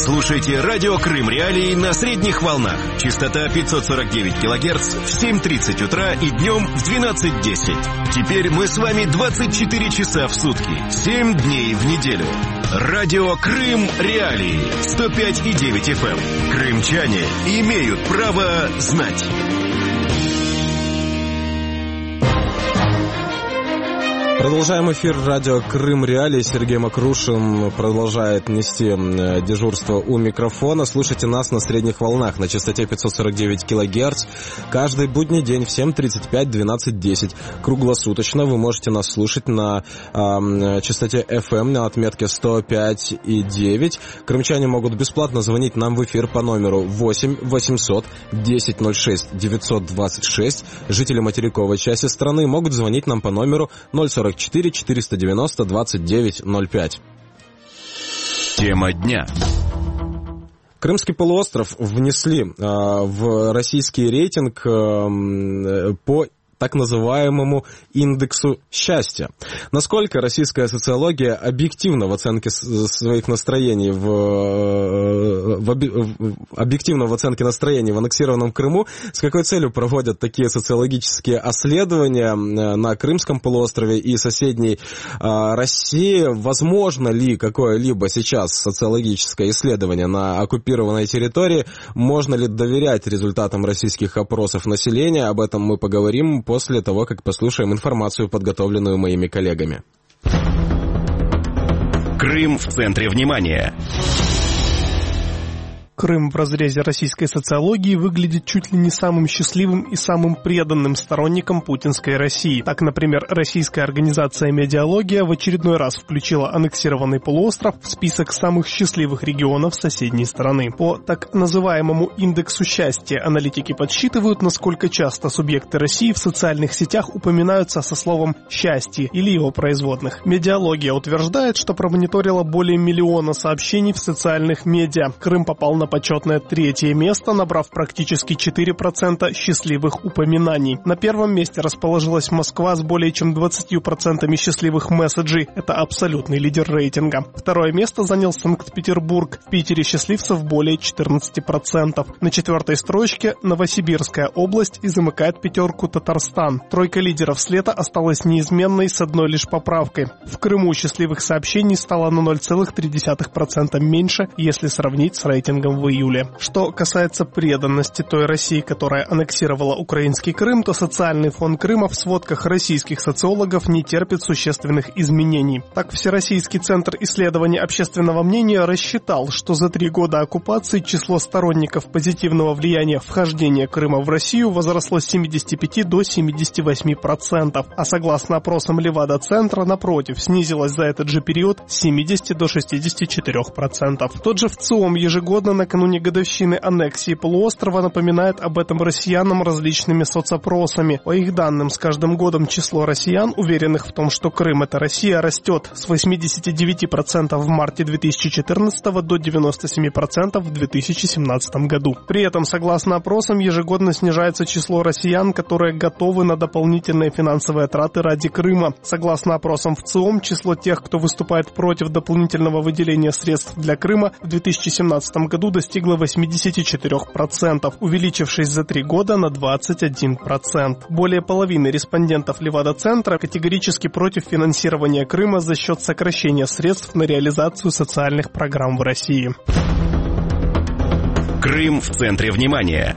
Слушайте радио Крым Реалии на средних волнах. Частота 549 кГц в 7:30 утра и днем в 12:10. Теперь мы с вами 24 часа в сутки, 7 дней в неделю. Радио Крым Реалии 105,9 FM. Крымчане имеют право знать. Продолжаем эфир радио Крым Реалии. Сергей Макрушин продолжает нести дежурство у микрофона. Слушайте нас на средних волнах на частоте 549 кГц. Каждый будний день в 7:35, 12:10. Круглосуточно вы можете нас слушать на частоте FM на отметке 105,9. Крымчане могут бесплатно звонить нам в эфир по номеру 8 800 1006 926. Жители материковой части страны могут звонить нам по номеру 044 490 2905. Тема дня. Крымский полуостров внесли в российский рейтинг по так называемому индексу счастья. Насколько российская социология объективна в оценке своих настроений объективно в оценке настроений в аннексированном Крыму, с какой целью проводят такие социологические исследования на Крымском полуострове и соседней России? Возможно ли какое-либо сейчас социологическое исследование на оккупированной территории? Можно ли доверять результатам российских опросов населения? Об этом мы поговорим после того, как послушаем информацию, подготовленную моими коллегами. Крым в центре внимания. Крым в разрезе российской социологии выглядит чуть ли не самым счастливым и самым преданным сторонником путинской России. Так, например, российская организация «Медиалогия» в очередной раз включила аннексированный полуостров в список самых счастливых регионов соседней страны. По так называемому индексу счастья аналитики подсчитывают, насколько часто субъекты России в социальных сетях упоминаются со словом «счастье» или его производных. «Медиалогия» утверждает, что промониторила более 1 миллиона сообщений в социальных медиа. Крым попал на почетное 3-е место, набрав практически 4% счастливых упоминаний. На 1-м месте расположилась Москва с более чем 20% счастливых месседжей. Это абсолютный лидер рейтинга. 2-е место занял Санкт-Петербург. В Питере счастливцев более 14%. На 4-й строчке Новосибирская область и замыкает 5-ку Татарстан. 3-ка лидеров с лета осталась неизменной с одной лишь поправкой. В Крыму счастливых сообщений стало на 0,3% меньше, если сравнить с рейтингом в июле. Что касается преданности той России, которая аннексировала украинский Крым, то социальный фон Крыма в сводках российских социологов не терпит существенных изменений. Так, Всероссийский центр исследований общественного мнения рассчитал, что за 3 года оккупации число сторонников позитивного влияния вхождения Крыма в Россию возросло с 75 до 78%, а согласно опросам Левада-центра, напротив, снизилось за этот же период с 70 до 64%. Тот же ВЦИОМ ежегодно накануне годовщины аннексии полуострова напоминает об этом россиянам различными соцопросами. По их данным, с каждым годом число россиян, уверенных в том, что Крым — это Россия, растет с 89% в марте 2014 до 97% в 2017 году. При этом, согласно опросам, ежегодно снижается число россиян, которые готовы на дополнительные финансовые траты ради Крыма. Согласно опросам ВЦИОМ, число тех, кто выступает против дополнительного выделения средств для Крыма, в 2017 году достигла 84%, увеличившись за 3 года на 21%. Более половины респондентов Левада-центра категорически против финансирования Крыма за счет сокращения средств на реализацию социальных программ в России. Крым в центре внимания.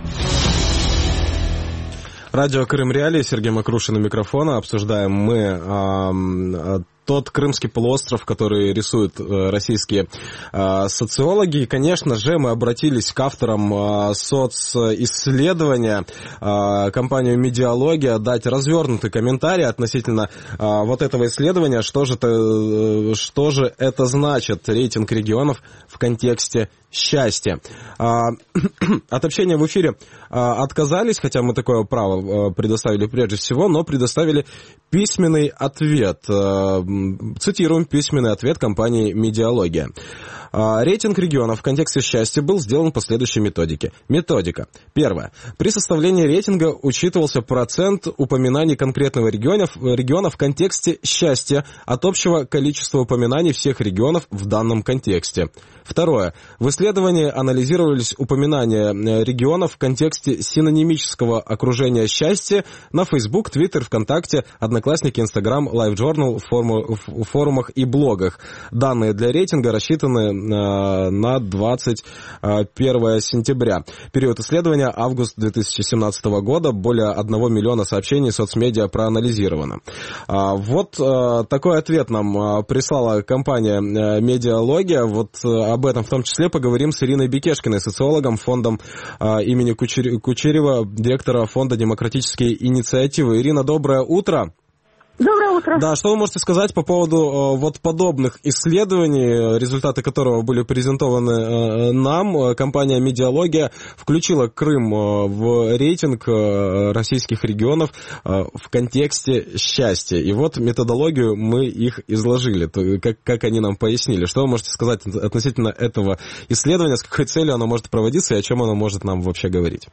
Радио Крым Реалии, Сергей Макрушин у микрофона. Обсуждаем мы тот Крымский полуостров, который рисуют российские социологи. И, конечно же, мы обратились к авторам социсследования, компанию «Медиалогия», дать развернутый комментарий относительно вот этого исследования, что же это значит, рейтинг регионов в контексте счастья. От общения в эфире отказались, хотя мы такое право предоставили прежде всего, но предоставили письменный ответ. Цитируем письменный ответ компании «Медиалогия». Рейтинг регионов в контексте счастья был сделан по следующей методике. Методика. Первое. При составлении рейтинга учитывался процент упоминаний конкретного региона в контексте счастья от общего количества упоминаний всех регионов в данном контексте. Второе. В исследовании анализировались упоминания регионов в контексте синонимического окружения счастья на Facebook, Twitter, ВКонтакте, Одноклассники, Instagram, LiveJournal, форумах и блогах. Данные для рейтинга рассчитаны на 21 сентября. Период исследования август 2017 года. Более 1 миллиона сообщений в соцмедиа проанализировано. Вот такой ответ нам прислала компания «Медиалогия». Вот об этом в том числе поговорим с Ириной Бекешкиной, социологом, фондом имени Кучерева, директора фонда «Демократические инициативы». Ирина, доброе утро. Доброе утро. Да, что вы можете сказать по поводу вот подобных исследований, результаты которого были презентованы нам? Компания «Медиалогия» включила Крым в рейтинг российских регионов в контексте счастья. И вот методологию мы их изложили, как они нам пояснили. Что вы можете сказать относительно этого исследования, с какой целью оно может проводиться и о чем оно может нам вообще говорить?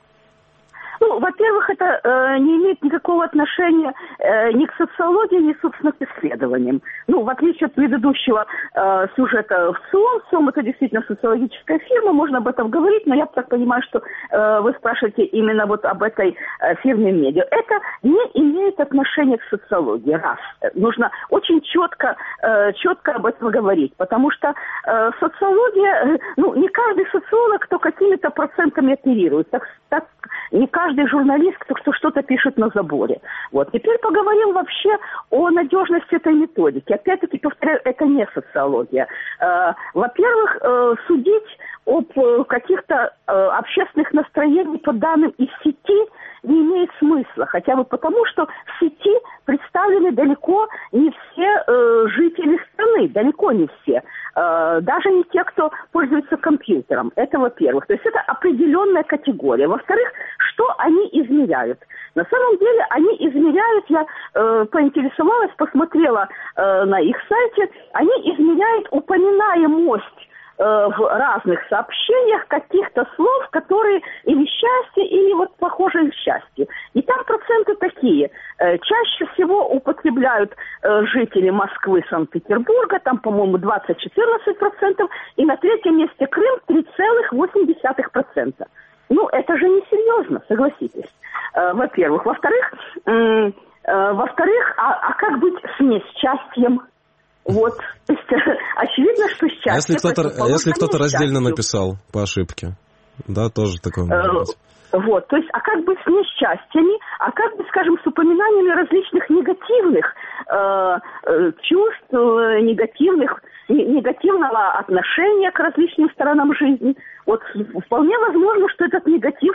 Ну, во-первых, это не имеет никакого отношения ни к социологии, ни, собственно, к исследованиям. Ну, в отличие от предыдущего сюжета в СОМ, СОМ это действительно социологическая фирма, можно об этом говорить, но я так понимаю, что вы спрашиваете именно вот об этой фирме медиа. Это не имеет отношения к социологии, раз. Нужно очень четко об этом говорить, потому что социология, ну, не каждый социолог, кто какими-то процентами оперирует, так не каждый журналист, кто что-то пишет на заборе. Вот. Теперь поговорим вообще о надежности этой методики. Опять-таки, повторяю, это не социология. Во-первых, судить об каких-то общественных настроениях по данным из сети не имеет смысла. Хотя бы потому, что в сети представлены далеко не все жители страны. Далеко не все. Даже не те, кто пользуется компьютером. Это во-первых. То есть это определенная категория. Во-вторых, что они измеряют? На самом деле они измеряют, я поинтересовалась, посмотрела на их сайте, они измеряют упоминаемость в разных сообщениях каких-то слов, которые или счастье, или вот похожие к счастью. И там проценты такие. Чаще всего употребляют жители Москвы, Санкт-Петербурга, там, по-моему, 20-14%, и на третьем месте Крым 3,8%. Ну, это же несерьезно, согласитесь, во-первых. Во-вторых, а как быть с несчастьем? Вот, то есть, очевидно, что счастье... А если кто-то раздельно написал по ошибке? Да, тоже такое может быть. Вот, то есть, а как быть с несчастьями, а как быть, скажем, с упоминаниями различных негативных чувств, негативного отношения к различным сторонам жизни? Вот, вполне возможно, что этот негатив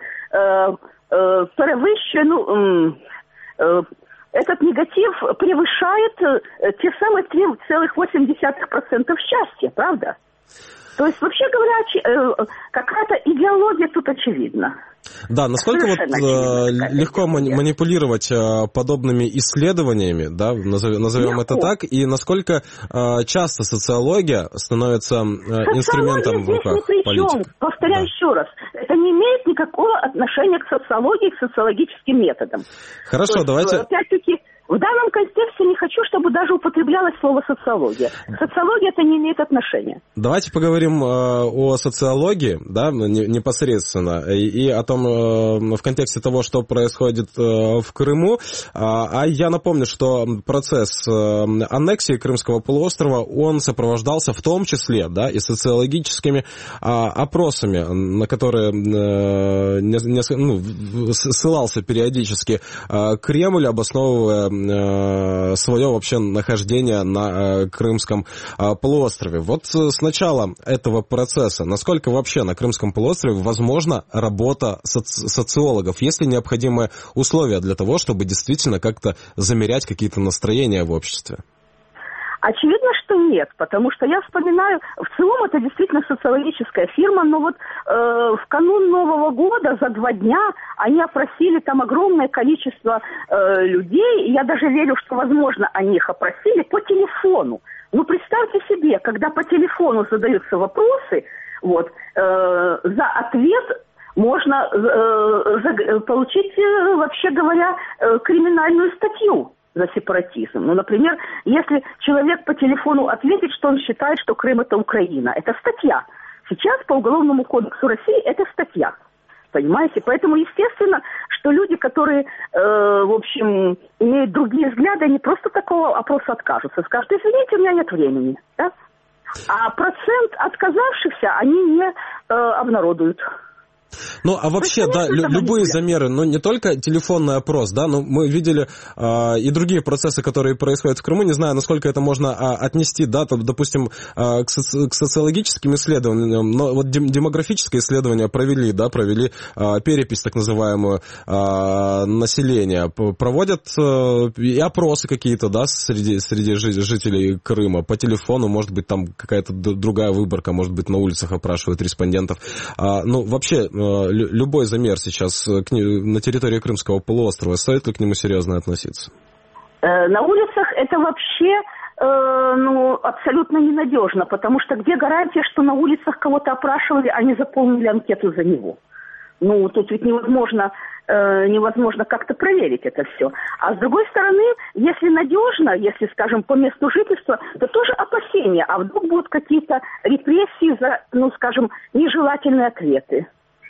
этот негатив превышает те самые 3,8% счастья, правда? То есть, вообще говоря, какая-то идеология тут очевидна. Да, насколько вот легко манипулировать подобными исследованиями, да, назовем это так, и насколько часто социология становится инструментом в руках политиков? Повторяю еще раз, это не имеет никакого отношения к социологии, к социологическим методам. Хорошо, есть, давайте... Опять-таки, в данном контексте не хочу, чтобы даже употреблялось слово «социология». Социология это не имеет отношения. Давайте поговорим о социологии, да, непосредственно, и о том, в контексте того, что происходит в Крыму. А я напомню, что процесс аннексии Крымского полуострова, он сопровождался в том числе, да, и социологическими опросами, на которые ссылался периодически Кремль, обосновывая свое вообще нахождение на Крымском полуострове. Вот с начала этого процесса, насколько вообще на Крымском полуострове возможна работа социологов? Есть ли необходимые условия для того, чтобы действительно как-то замерять какие-то настроения в обществе? Очевидно, что нет, потому что я вспоминаю, в целом это действительно социологическая фирма, но вот в канун Нового года за 2 дня они опросили там огромное количество людей, и я даже верю, что, возможно, они их опросили по телефону. Ну, представьте себе, когда по телефону задаются вопросы, вот, за ответ можно получить, вообще говоря, криминальную статью за сепаратизм. Ну, например, если человек по телефону ответит, что он считает, что Крым – это Украина, это статья. Сейчас по Уголовному кодексу России это статья. Понимаете? Поэтому, естественно, что люди, которые, в общем, имеют другие взгляды, они просто такого опроса откажутся. Скажут: извините, у меня нет времени. Да? А процент отказавшихся они не обнародуют. Ну, а вообще, да, любые замеры, ну, не только телефонный опрос, да, но мы видели и другие процессы, которые происходят в Крыму, не знаю, насколько это можно отнести, да, там, допустим, к социологическим исследованиям, но вот демографическое исследование провели перепись, так называемую, населения, проводят и опросы какие-то, да, среди жителей Крыма, по телефону, может быть, там какая-то другая выборка, может быть, на улицах опрашивают респондентов, ну, вообще, любой замер сейчас на территории Крымского полуострова, стоит ли к нему серьезно относиться? На улицах это вообще абсолютно ненадежно, потому что где гарантия, что на улицах кого-то опрашивали, а не заполнили анкету за него? Ну, тут ведь невозможно как-то проверить это все. А с другой стороны, если надежно, если, скажем, по месту жительства, то тоже опасения, а вдруг будут какие-то репрессии за, скажем, нежелательные ответы.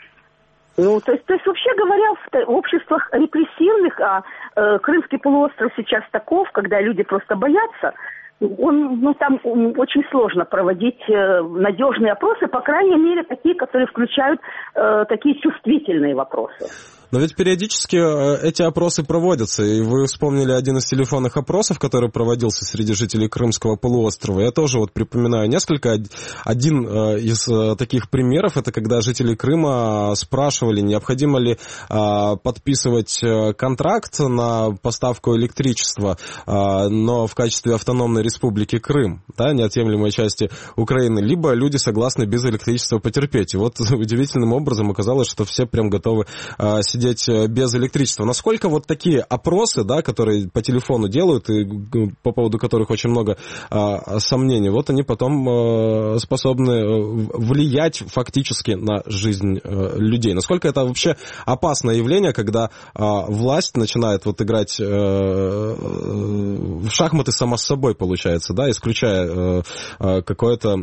Ну, то есть вообще говоря, в обществах репрессивных, Крымский полуостров сейчас таков, когда люди просто боятся, там очень сложно проводить надежные опросы, по крайней мере, такие, которые включают такие чувствительные вопросы. Но ведь периодически эти опросы проводятся, и вы вспомнили один из телефонных опросов, который проводился среди жителей Крымского полуострова. Я тоже вот припоминаю несколько. Один из таких примеров, это когда жители Крыма спрашивали, необходимо ли подписывать контракт на поставку электричества, но в качестве автономной республики Крым, да, неотъемлемой части Украины, либо люди согласны без электричества потерпеть. И вот удивительным образом оказалось, что все прям готовы сидеть без электричества. Насколько вот такие опросы, да, которые по телефону делают, и по поводу которых очень много сомнений, вот они потом способны влиять фактически на жизнь людей. Насколько это вообще опасное явление, когда власть начинает вот играть в шахматы сама с собой, получается, да, исключая какое-то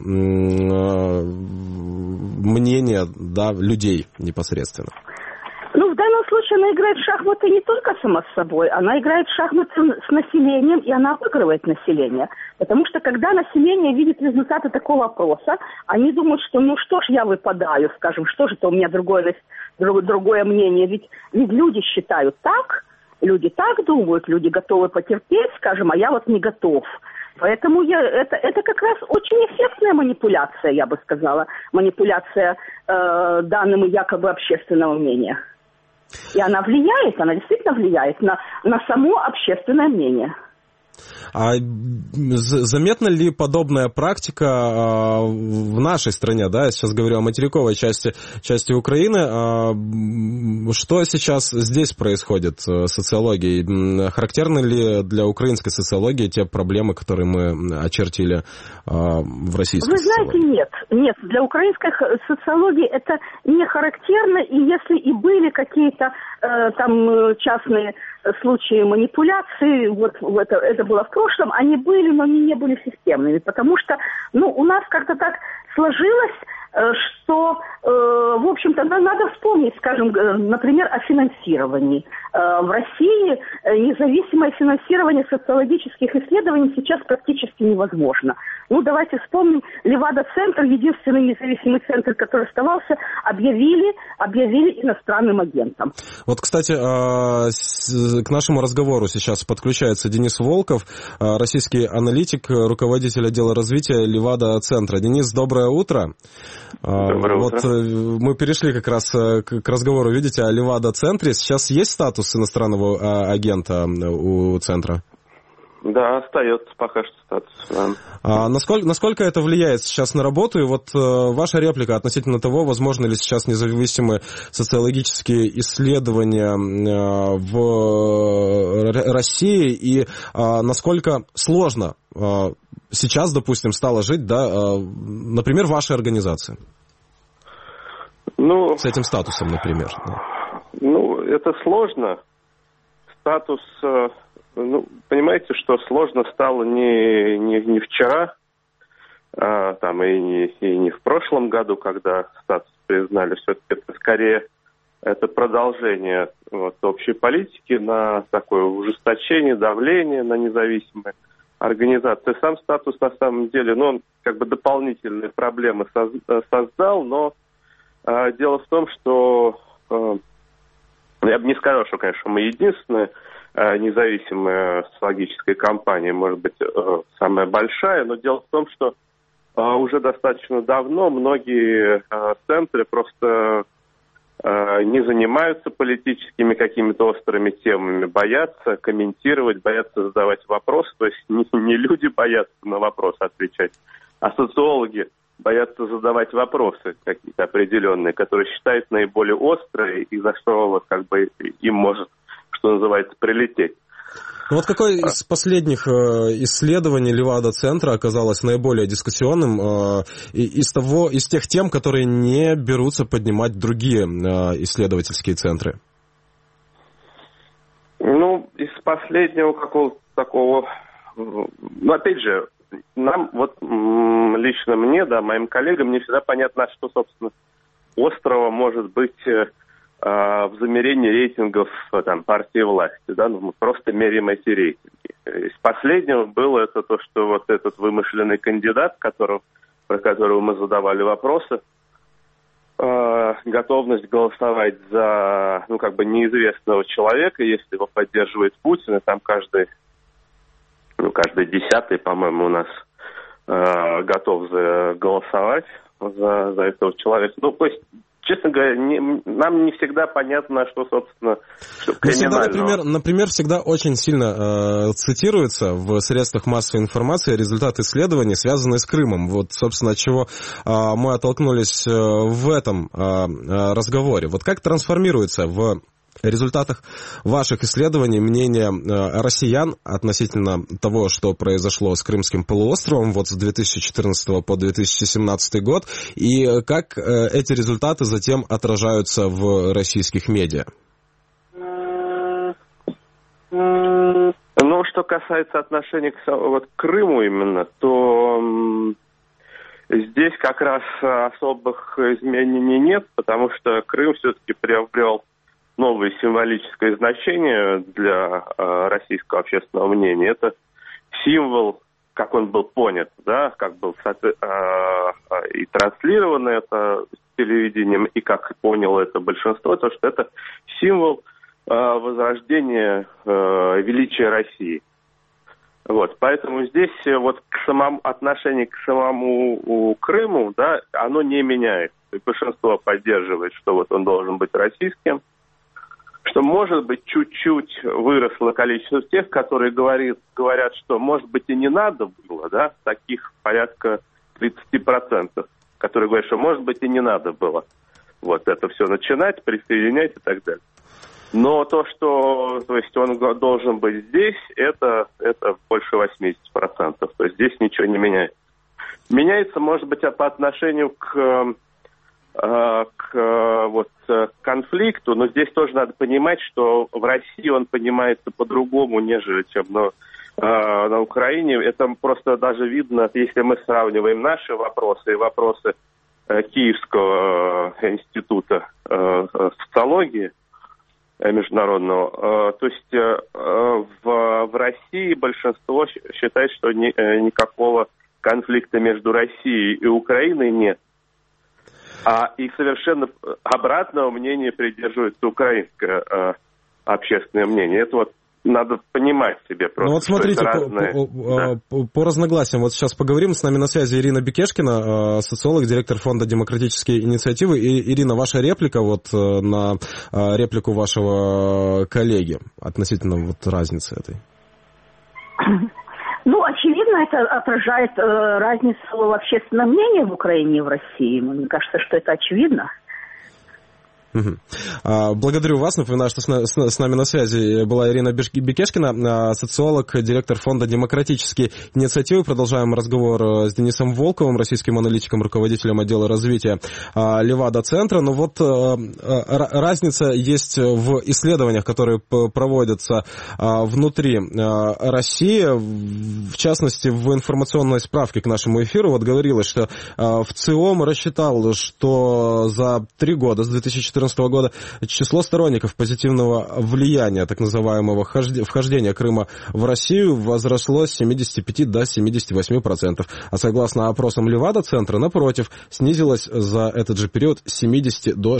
мнение, да, людей непосредственно. В данном случае она играет в шахматы не только сама с собой, она играет в шахматы с населением, и она обыгрывает население. Потому что когда население видит результаты такого опроса, они думают, что что ж я выпадаю, скажем, что же это у меня другое мнение. Ведь люди считают так, люди так думают, люди готовы потерпеть, скажем, а я вот не готов. Поэтому это как раз очень эффектная манипуляция, я бы сказала, манипуляция данными якобы общественного мнения. И она действительно влияет на само общественное мнение. А заметна ли подобная практика в нашей стране, да, я сейчас говорю о материковой части Украины, что сейчас здесь происходит с социологией? Характерны ли для украинской социологии те проблемы, которые мы очертили в российской социологии? Вы знаете, нет, для украинской социологии это не характерно, и если и были какие-то там частные случаи манипуляции, это было в прошлом, они были, но они не были системными, потому что, у нас как-то так сложилось, что, в общем-то, надо вспомнить, скажем, например, о финансировании. В России независимое финансирование социологических исследований сейчас практически невозможно. Давайте вспомним, Левада-центр, единственный независимый центр, который оставался, объявили иностранным агентом. Вот, кстати, к нашему разговору сейчас подключается Денис Волков, российский аналитик, руководитель отдела развития Левада-центра. Денис, доброе утро. Доброе утро. Вот мы перешли как раз к разговору, видите, о Левада-центре. Сейчас есть статус иностранного агента у центра? Да, остается пока что статус. Да. Насколько это влияет сейчас на работу? И вот ваша реплика относительно того, возможно ли сейчас независимые социологические исследования в России, и насколько сложно сейчас, допустим, стало жить, да, например, вашей организации? Ну, с этим статусом, например. Ну, это сложно. Статус, понимаете, что сложно стало не вчера, там, и не в прошлом году, когда статус признали. Все-таки это скорее это продолжение общей политики на такое ужесточение, давление на независимые организации. Сам статус, на самом деле, он как бы дополнительные проблемы создал, но дело в том, что я бы не сказал, что, конечно, мы единственная независимая социологическая компания, может быть, самая большая, но дело в том, что уже достаточно давно многие центры просто не занимаются политическими какими-то острыми темами, боятся комментировать, боятся задавать вопросы. То есть не люди боятся на вопросы отвечать, а социологи боятся задавать вопросы какие-то определенные, которые считают наиболее острые и за что как бы им может, что называется, прилететь. Ну вот какое из последних исследований Левада-центра оказалось наиболее дискуссионным из тех тем, которые не берутся поднимать другие исследовательские центры? Ну, из последнего какого-то такого... Ну, опять же, нам, вот лично мне, да, моим коллегам, не всегда понятно, что, собственно, острого может быть... в замерении рейтингов там, партии власти, да, мы просто меряем эти рейтинги. Из последнего было это то, что вот этот вымышленный кандидат, про которого мы задавали вопросы, готовность голосовать за, неизвестного человека, если его поддерживает Путин, и там каждый десятый, по-моему, у нас готов голосовать за этого человека. Ну, то есть, честно говоря, нам не всегда понятно, что, собственно, что криминального. Например, всегда очень сильно цитируется в средствах массовой информации результаты исследований, связанные с Крымом. Вот, собственно, от чего мы оттолкнулись в этом разговоре. Вот как трансформируется в результатах ваших исследований мнение россиян относительно того, что произошло с Крымским полуостровом вот с 2014 по 2017 год, и как эти результаты затем отражаются в российских медиа? Ну, что касается отношения к Крыму именно, то здесь как раз особых изменений нет, потому что Крым все-таки приобрел новое символическое значение для российского общественного мнения. Это символ, как он был понят, да, как был и транслировано это телевидением, и как поняло это большинство, то что это символ возрождения величия России. Вот, поэтому здесь вот отношение к самому Крыму, да, оно не меняется. И большинство поддерживает, что вот он должен быть российским, что, может быть, чуть-чуть выросло количество тех, которые говорят, что, может быть, и не надо было, да, таких порядка 30%, которые говорят, что, может быть, и не надо было вот это все начинать, присоединять и так далее. Но то, что, то есть, он должен быть здесь, это больше 80%. То есть здесь ничего не меняется. Меняется, может быть, по отношению к конфликту, но здесь тоже надо понимать, что в России он понимается по-другому, нежели чем на Украине. Это просто даже видно, если мы сравниваем наши вопросы и вопросы Киевского института социологии международного. То есть в России большинство считает, что никакого конфликта между Россией и Украиной нет. И совершенно обратного мнения придерживается украинское общественное мнение. Это вот надо понимать себе просто. Ну вот смотрите, по разногласиям. Вот сейчас поговорим. С нами на связи Ирина Бекешкина, социолог, директор фонда «Демократические инициативы». И, Ирина, ваша реплика вот на реплику вашего коллеги относительно вот разницы этой. это отражает разницу в общественном мнении в Украине и в России. Мне кажется, что это очевидно. Благодарю вас. Напоминаю, что с нами на связи была Ирина Бекешкина, социолог, директор фонда «Демократические инициативы». Продолжаем разговор с Денисом Волковым, российским аналитиком, руководителем отдела развития Левада-центра. Но вот разница есть в исследованиях, которые проводятся внутри России. В частности, в информационной справке к нашему эфиру вот говорилось, что ВЦИОМ рассчитал, что за 3 года, с 2014 года, число сторонников позитивного влияния, так называемого вхождения Крыма в Россию, возросло с 75 до 78%. А согласно опросам Левада-центра, напротив, снизилось за этот же период с 70 до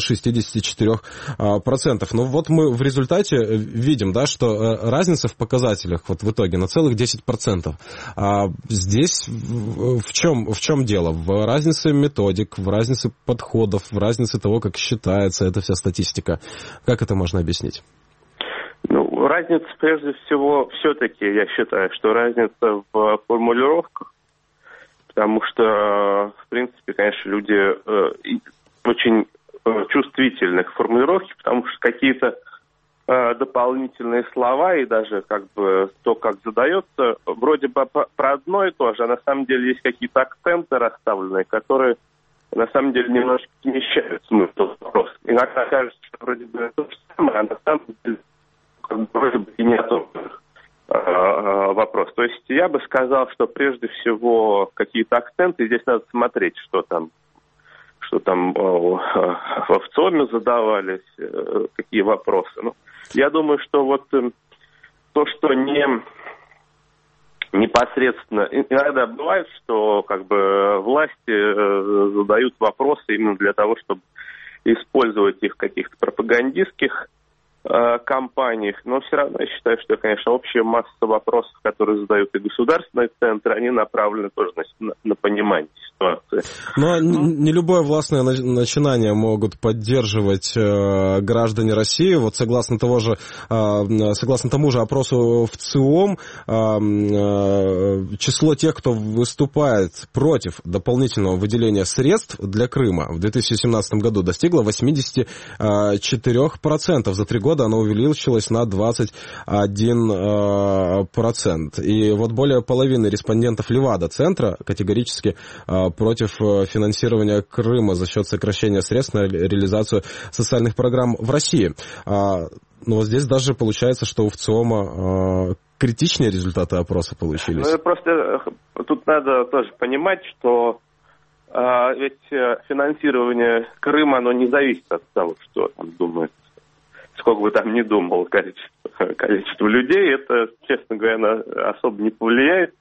64%. Но вот мы в результате видим, да, что разница в показателях вот в итоге на целых 10%. А здесь в чем дело? В разнице методик, в разнице подходов, в разнице того, как считается эта вся статистика. Как это можно объяснить? Ну, разница, прежде всего, все-таки, я считаю, что разница в формулировках, потому что, в принципе, конечно, люди очень чувствительны к формулировке, потому что какие-то дополнительные слова и даже как бы то, как задается, вроде бы про одно и то же, а на самом деле есть какие-то акценты расставленные, которые на самом деле немножко смещают смысл вопроса. Иногда кажется, что вроде бы то же самое, а на самом деле вроде бы и не о том вопрос. То есть я бы сказал, что прежде всего какие-то акценты, здесь надо смотреть, что там в ВЦИОМе задавались, какие вопросы. Ну, я думаю, что вот то, что непосредственно... Иногда бывает, что как бы власти задают вопросы именно для того, чтобы использовать их в каких-то пропагандистских кампаниях, но все равно я считаю, что, конечно, общая масса вопросов, которые задают и государственные центры, они направлены тоже на понимание ситуации. Но не любое властное начинание могут поддерживать граждане России. Вот согласно тому же опросу ВЦИОМ, число тех, кто выступает против дополнительного выделения средств для Крыма в 2017 году достигло 84%. За 3 года оно увеличилось на 21%. И вот более половины респондентов Левада-центра категорически против финансирования Крыма за счет сокращения средств на реализацию социальных программ в России. Но вот здесь даже получается, что у ВЦИОМа критичнее результаты опроса получились. Ну, просто тут надо тоже понимать, что ведь финансирование Крыма, оно не зависит от того, что там думает. Сколько бы там ни думал количество людей, это, честно говоря, особо не повлияет.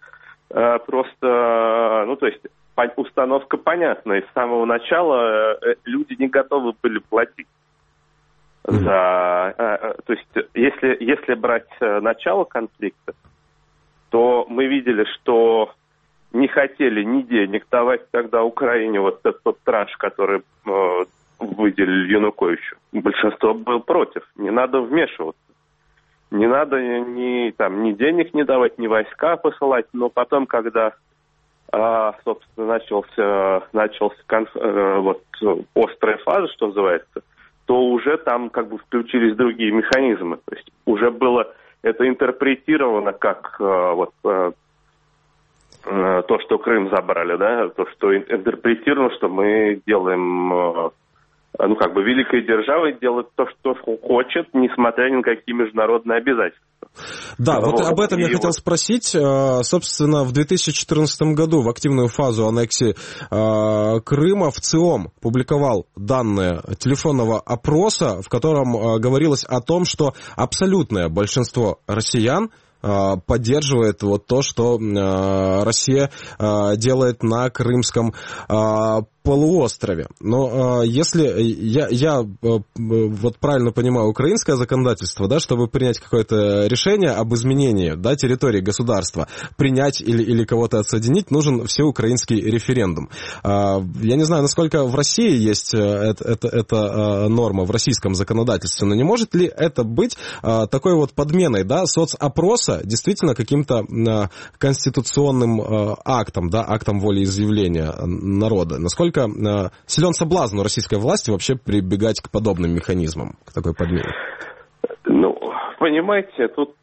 Просто, ну, то есть, установка понятна. И с самого начала люди не готовы были платить за... То есть, если брать начало конфликта, то мы видели, что не хотели ни денег давать тогда Украине, вот этот тот транш, который... выделили Януковичу. Большинство было против. Не надо вмешиваться. Не надо ни денег не давать, ни войска посылать. Но потом, когда, собственно, начался острая фаза, что называется, то уже там как бы включились другие механизмы. То есть уже было это интерпретировано как то, что Крым забрали, да, то, что интерпретировано, что мы делаем... великая держава делает то, что хочет, несмотря ни на какие международные обязательства. Да, вот об этом я хотел спросить. Собственно, в 2014 году в активную фазу аннексии Крыма ВЦИОМ публиковал данные телефонного опроса, в котором говорилось о том, что абсолютное большинство россиян поддерживает вот то, что Россия делает на Крымском полуострове. Но если я вот правильно понимаю украинское законодательство, да, чтобы принять какое-то решение об изменении, да, территории государства, принять или кого-то отсоединить, нужен всеукраинский референдум. Я не знаю, насколько в России есть эта норма в российском законодательстве, но не может ли это быть такой вот подменой, да, соцопроса является действительно каким-то конституционным актом, да, актом волеизъявления народа? Насколько силен соблазн у российской власти вообще прибегать к подобным механизмам, к такой подмене? Ну, понимаете, тут,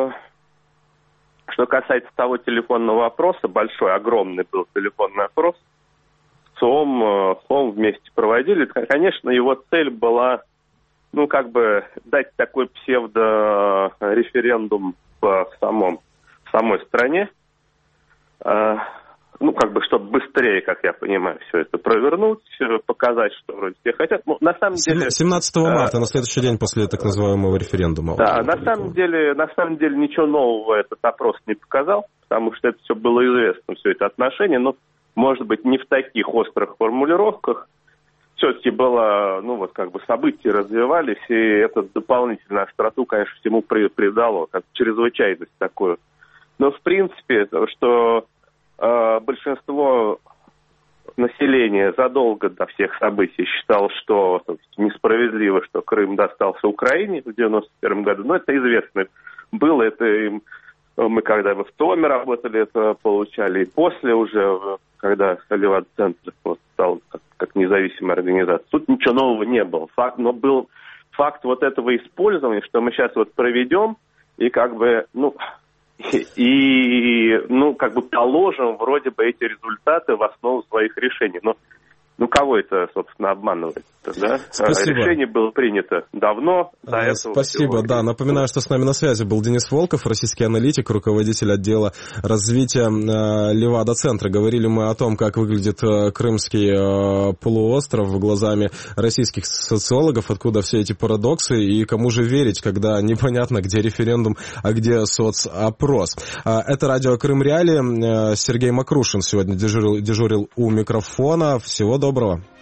что касается того телефонного опроса, огромный был телефонный опрос, ЦИОМ вместе проводили. Конечно, его цель была, дать такой псевдореферендум в самой стране, чтобы быстрее, как я понимаю, все это провернуть, показать, что вроде все хотят. Ну, на самом деле... 17 марта, на следующий день после так называемого референдума. Да, на самом деле ничего нового этот опрос не показал, потому что это все было известно, все это отношение, но, может быть, не в таких острых формулировках. Все-таки было, события развивались, и это дополнительную остроту, конечно, всему придало, как чрезвычайность такую. Но, в принципе, что большинство населения задолго до всех событий считало, что несправедливо, что Крым достался Украине в 1991 году. Но это известно было, мы когда в ТОМе работали, это получали, и после уже, когда Левада-центр стал как независимая организация. Тут ничего нового не было. Но был факт вот этого использования, что мы сейчас проведем, и положим вроде бы эти результаты в основу своих решений. Но кого это, собственно, обманывает-то, да? Спасибо. Решение было принято давно. Спасибо, да. Напоминаю, что с нами на связи был Денис Волков, российский аналитик, руководитель отдела развития Левада-центра. Говорили мы о том, как выглядит Крымский полуостров глазами российских социологов, откуда все эти парадоксы и кому же верить, когда непонятно, где референдум, а где соцопрос. Это радио Крым Реалии. Сергей Макрушин сегодня дежурил у микрофона. Всего доброго.